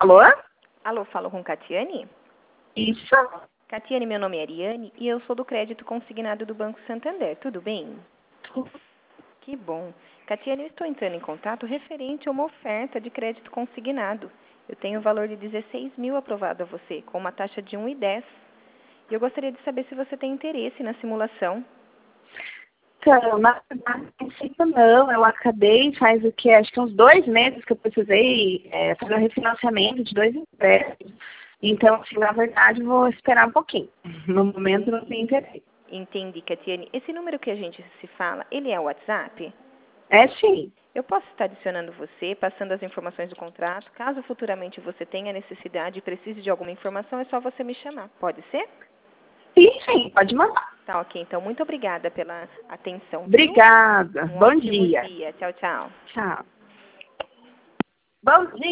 Alô? Alô, falo com Catiane? Isso. Catiane, meu nome é Ariane e eu sou do Crédito Consignado do Banco Santander. Tudo bem? Que bom. Catiane, eu estou entrando em contato referente a uma oferta de crédito consignado. Eu tenho o valor de 16 mil aprovado a você, com uma taxa de 1,10. E eu gostaria de saber se você tem interesse na simulação. Então, na princípio não, eu acabei faz o que? Acho que uns 2 meses que eu precisei fazer um refinanciamento de 2 empréstimos. Então, assim, na verdade, vou esperar um pouquinho. No momento não tenho interesse. Entendi, Catiane. Esse número que a gente se fala, ele é o WhatsApp? É sim. Eu posso estar adicionando você, passando as informações do contrato. Caso futuramente você tenha necessidade e precise de alguma informação, é só você me chamar. Pode ser? Sim, pode mandar. Tá ok. Então, muito obrigada pela atenção. Obrigada. Um Bom ótimo dia. dia. Tchau, tchau. Tchau. Bom dia.